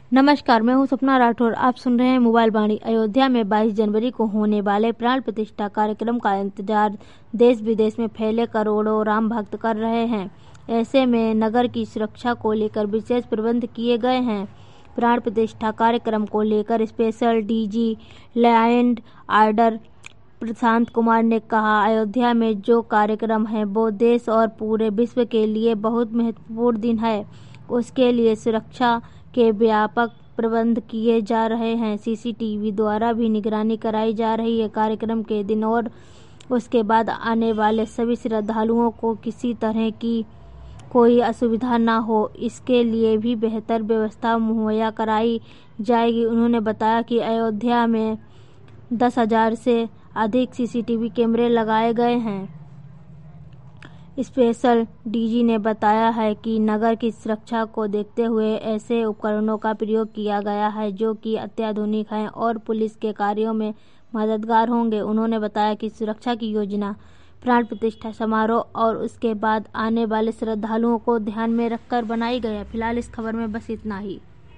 नमस्कार, मैं हूं सपना राठौर। आप सुन रहे हैं मोबाइल वाणी। अयोध्या में 22 जनवरी को होने वाले प्राण प्रतिष्ठा कार्यक्रम का इंतजार देश विदेश में फैले करोड़ों राम भक्त कर रहे हैं। ऐसे में नगर की सुरक्षा को लेकर विशेष प्रबंध किए गए हैं। प्राण प्रतिष्ठा कार्यक्रम को लेकर special DG law and order Prashant Kumar ने कहा, अयोध्या में जो कार्यक्रम है वो देश और पूरे विश्व के लिए बहुत महत्वपूर्ण दिन है। उसके लिए सुरक्षा के व्यापक प्रबंध किए जा रहे हैं। सीसीटीवी द्वारा भी निगरानी कराई जा रही है। कार्यक्रम के दिन और उसके बाद आने वाले सभी श्रद्धालुओं को किसी तरह की कोई असुविधा न हो, इसके लिए भी बेहतर व्यवस्था मुहैया कराई जाएगी। उन्होंने बताया कि अयोध्या में 10,000 से अधिक सीसीटीवी कैमरे लगाए गए हैं। स्पेशल डीजी ने बताया है कि नगर की सुरक्षा को देखते हुए ऐसे उपकरणों का प्रयोग किया गया है जो कि अत्याधुनिक हैं और पुलिस के कार्यों में मददगार होंगे। उन्होंने बताया कि सुरक्षा की योजना प्राण प्रतिष्ठा समारोह और उसके बाद आने वाले श्रद्धालुओं को ध्यान में रखकर बनाई गई है। फिलहाल इस खबर में बस इतना ही।